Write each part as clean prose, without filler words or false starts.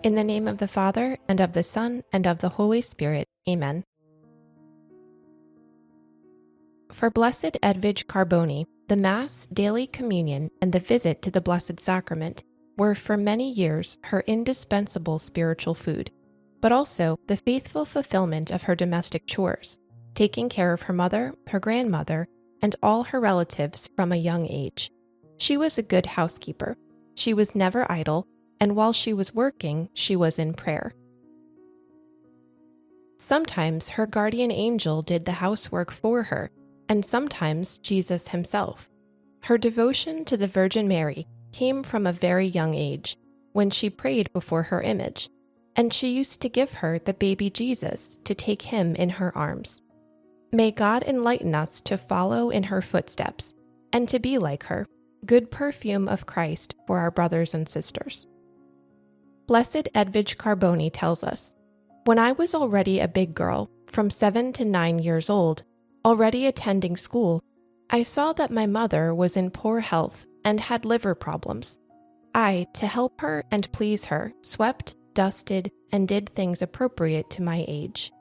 In the name of the Father, and of the Son, and of the Holy Spirit. Amen. For Blessed Edvige Carboni, the Mass, daily communion, and the visit to the Blessed Sacrament were for many years her indispensable spiritual food, but also the faithful fulfillment of her domestic chores, taking care of her mother, her grandmother, and all her relatives from a young age. She was a good housekeeper. She was never idle, and while she was working, she was in prayer. Sometimes her guardian angel did the housework for her, and sometimes Jesus himself. Her devotion to the Virgin Mary came from a very young age, when she prayed before her image, and she used to give her the baby Jesus to take him in her arms. May God enlighten us to follow in her footsteps, and to be like her, good perfume of Christ for our brothers and sisters. Blessed Edvige Carboni tells us, "When I was already a big girl, from 7 to 9 years old, already attending school, I saw that my mother was in poor health and had liver problems. I, to help her and please her, swept, dusted, and did things appropriate to my age.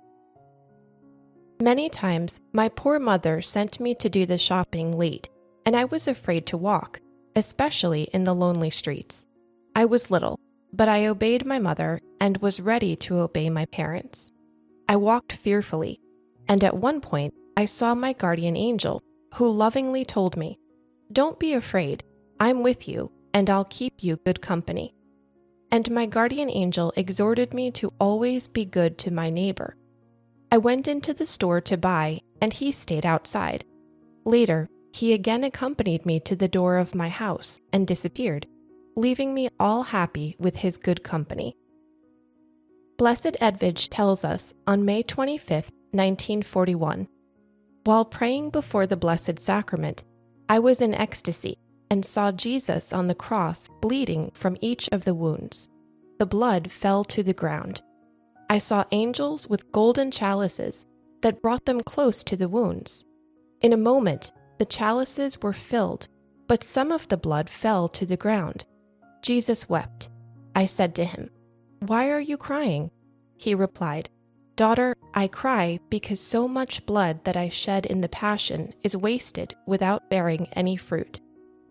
Many times, my poor mother sent me to do the shopping late, and I was afraid to walk, especially in the lonely streets. I was little, but I obeyed my mother and was ready to obey my parents. I walked fearfully, and at one point I saw my guardian angel, who lovingly told me, 'Don't be afraid, I'm with you, and I'll keep you good company.' And my guardian angel exhorted me to always be good to my neighbor. I went into the store to buy, and he stayed outside. Later, he again accompanied me to the door of my house and disappeared, leaving me all happy with his good company." Blessed Edvige tells us on May 25, 1941, "While praying before the Blessed Sacrament, I was in ecstasy and saw Jesus on the cross bleeding from each of the wounds. The blood fell to the ground. I saw angels with golden chalices that brought them close to the wounds. In a moment, the chalices were filled, but some of the blood fell to the ground. Jesus wept. I said to him, 'Why are you crying?' He replied, 'Daughter, I cry because so much blood that I shed in the Passion is wasted without bearing any fruit.'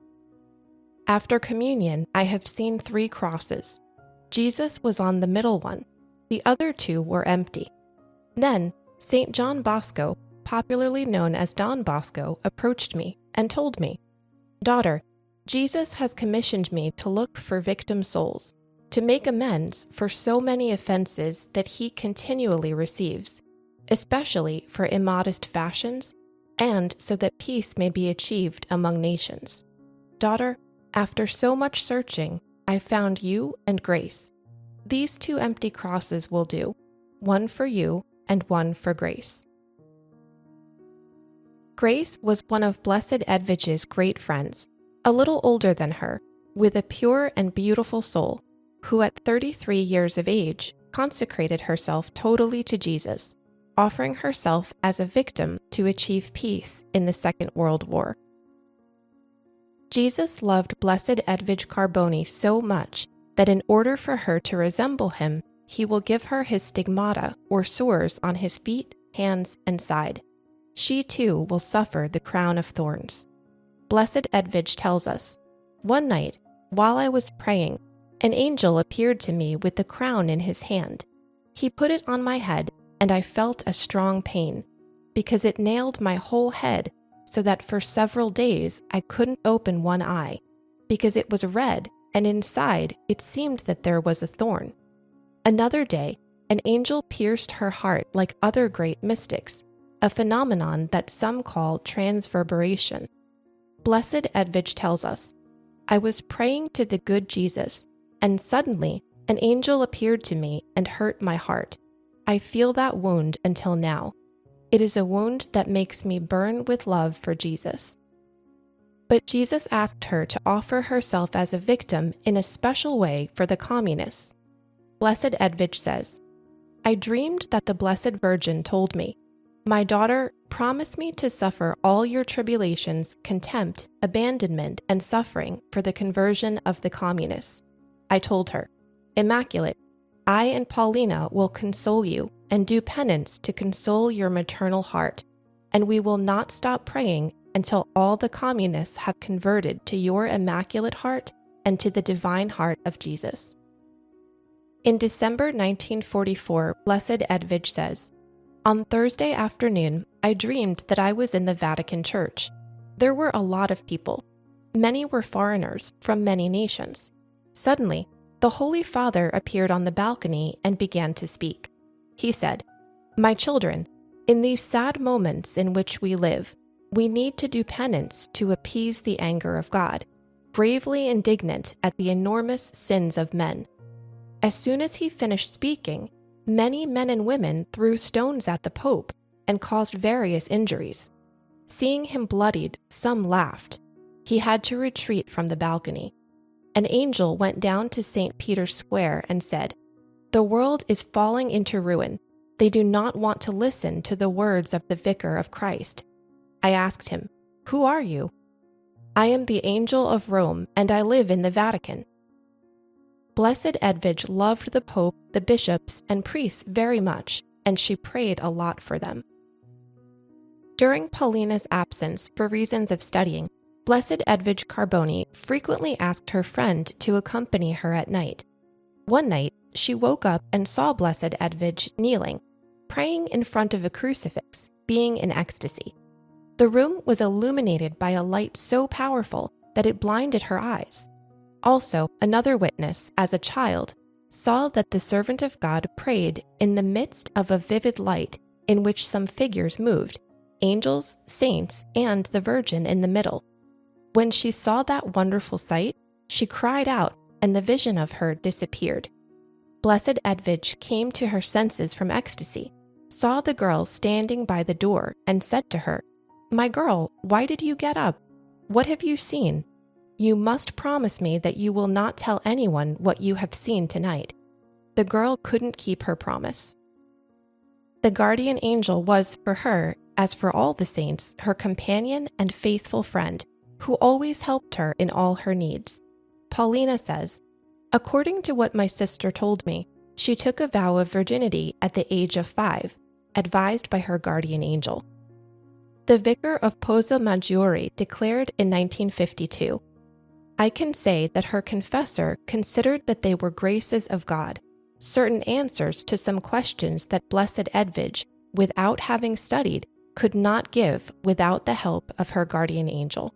After communion, I have seen 3 crosses. Jesus was on the middle one. The other 2 were empty. Then St. John Bosco, popularly known as Don Bosco, approached me and told me, 'Daughter, Jesus has commissioned me to look for victim souls, to make amends for so many offenses that he continually receives, especially for immodest fashions, and so that peace may be achieved among nations. Daughter, after so much searching, I found you and grace. These 2 empty crosses will do, one for you and one for Grace.'" Grace was one of Blessed Edvige's great friends, a little older than her, with a pure and beautiful soul, who at 33 years of age consecrated herself totally to Jesus, offering herself as a victim to achieve peace in the Second World War. Jesus loved Blessed Edvige Carboni so much that in order for her to resemble him, he will give her his stigmata or sores on his feet, hands, and side. She too will suffer the crown of thorns. Blessed Edvige tells us, "One night, while I was praying, an angel appeared to me with the crown in his hand. He put it on my head, and I felt a strong pain, because it nailed my whole head so that for several days I couldn't open one eye, because it was red, and inside it seemed that there was a thorn. Another day, an angel pierced her heart like other great mystics, a phenomenon that some call transverberation. Blessed Edvige tells us, "I was praying to the good Jesus, and suddenly an angel appeared to me and hurt my heart. I feel that wound until now. It is a wound that makes me burn with love for Jesus." But Jesus asked her to offer herself as a victim in a special way for the communists. Blessed Edvige says, "I dreamed that the Blessed Virgin told me, 'My daughter, promise me to suffer all your tribulations, contempt, abandonment, and suffering for the conversion of the communists.' I told her, 'Immaculate, I and Paulina will console you and do penance to console your maternal heart, and we will not stop praying until all the communists have converted to your immaculate heart and to the divine heart of Jesus." In December 1944, Blessed Edvige says, "On Thursday afternoon, I dreamed that I was in the Vatican Church. There were a lot of people. Many were foreigners from many nations. Suddenly, the Holy Father appeared on the balcony and began to speak. He said, 'My children, in these sad moments in which we live, we need to do penance to appease the anger of God, gravely indignant at the enormous sins of men.' As soon as he finished speaking, many men and women threw stones at the Pope and caused various injuries. Seeing him bloodied, some laughed. He had to retreat from the balcony. An angel went down to St. Peter's Square and said, 'The world is falling into ruin. They do not want to listen to the words of the Vicar of Christ.' I asked him, 'Who are you?' 'I am the angel of Rome, and I live in the Vatican.'" Blessed Edvige loved the Pope, the bishops, and priests very much, and she prayed a lot for them. During Paulina's absence for reasons of studying, Blessed Edvige Carboni frequently asked her friend to accompany her at night. One night, she woke up and saw Blessed Edvige kneeling, praying in front of a crucifix, being in ecstasy. The room was illuminated by a light so powerful that it blinded her eyes. Also, another witness, as a child, saw that the servant of God prayed in the midst of a vivid light in which some figures moved, angels, saints, and the Virgin in the middle. When she saw that wonderful sight, she cried out, and the vision of her disappeared. Blessed Edvige came to her senses from ecstasy, saw the girl standing by the door, and said to her, "My girl, why did you get up? What have you seen? You must promise me that you will not tell anyone what you have seen tonight." The girl couldn't keep her promise. The guardian angel was for her, as for all the saints, her companion and faithful friend, who always helped her in all her needs. Paulina says, "According to what my sister told me, she took a vow of virginity at the age of 5, advised by her guardian angel." The vicar of Pozzo Maggiore declared in 1952, "I can say that her confessor considered that they were graces of God, certain answers to some questions that Blessed Edvige, without having studied, could not give without the help of her guardian angel."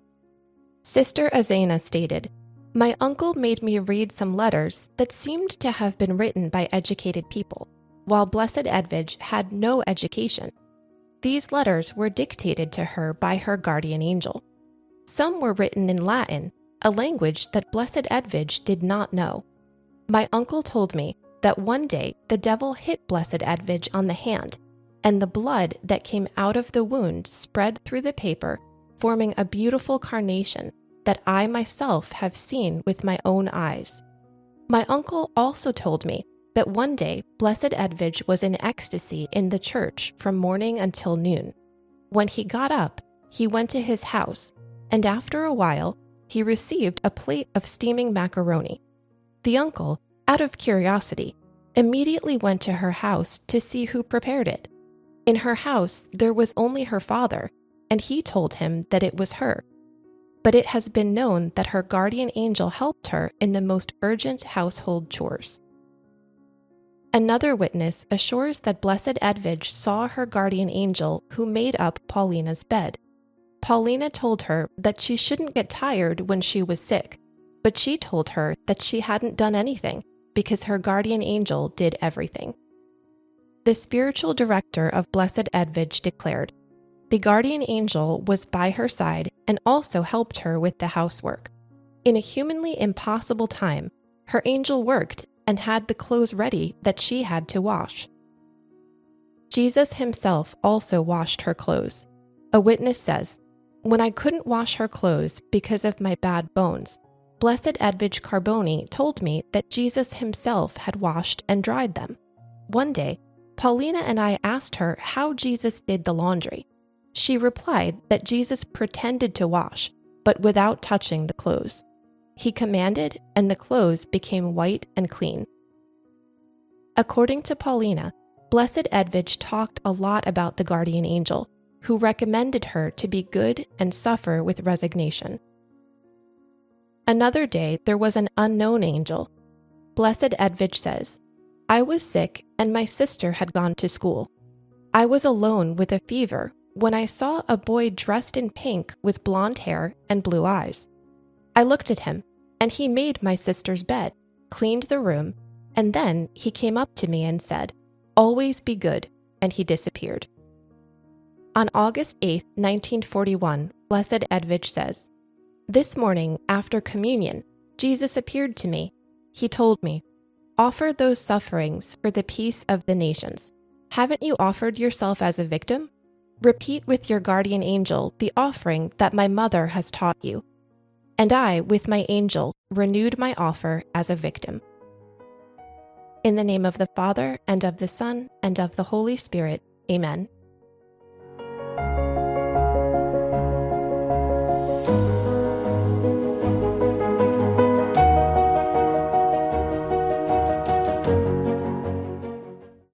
Sister Azena stated, "My uncle made me read some letters that seemed to have been written by educated people, while Blessed Edvige had no education. These letters were dictated to her by her guardian angel. Some were written in Latin, a language that Blessed Edvige did not know. My uncle told me that one day the devil hit Blessed Edvige on the hand, and the blood that came out of the wound spread through the paper, forming a beautiful carnation that I myself have seen with my own eyes. My uncle also told me that one day Blessed Edvige was in ecstasy in the church from morning until noon. When he got up, he went to his house, and after a while, he received a plate of steaming macaroni. The uncle, out of curiosity, immediately went to her house to see who prepared it. In her house, there was only her father, and he told him that it was her. But it has been known that her guardian angel helped her in the most urgent household chores." Another witness assures that Blessed Edvige saw her guardian angel who made up Paulina's bed. Paulina told her that she shouldn't get tired when she was sick, but she told her that she hadn't done anything because her guardian angel did everything. The spiritual director of Blessed Edvige declared, "The guardian angel was by her side and also helped her with the housework. In a humanly impossible time, her angel worked and had the clothes ready that she had to wash." Jesus himself also washed her clothes. A witness says, "When I couldn't wash her clothes because of my bad bones, Blessed Edvige Carboni told me that Jesus himself had washed and dried them. One day, Paulina and I asked her how Jesus did the laundry. She replied that Jesus pretended to wash, but without touching the clothes. He commanded, and the clothes became white and clean." According to Paulina, Blessed Edvige talked a lot about the guardian angel, who recommended her to be good and suffer with resignation. Another day, there was an unknown angel. Blessed Edvige says, I was sick and my sister had gone to school. I was alone with a fever when I saw a boy dressed in pink with blonde hair and blue eyes. I looked at him, and he made my sister's bed, cleaned the room, and then he came up to me and said, Always be good, and he disappeared. On August 8, 1941, Blessed Edvige says, This morning, after communion, Jesus appeared to me. He told me, Offer those sufferings for the peace of the nations. Haven't you offered yourself as a victim? Repeat with your guardian angel the offering that my mother has taught you. And I, with my angel, renewed my offer as a victim. In the name of the Father, and of the Son, and of the Holy Spirit, Amen.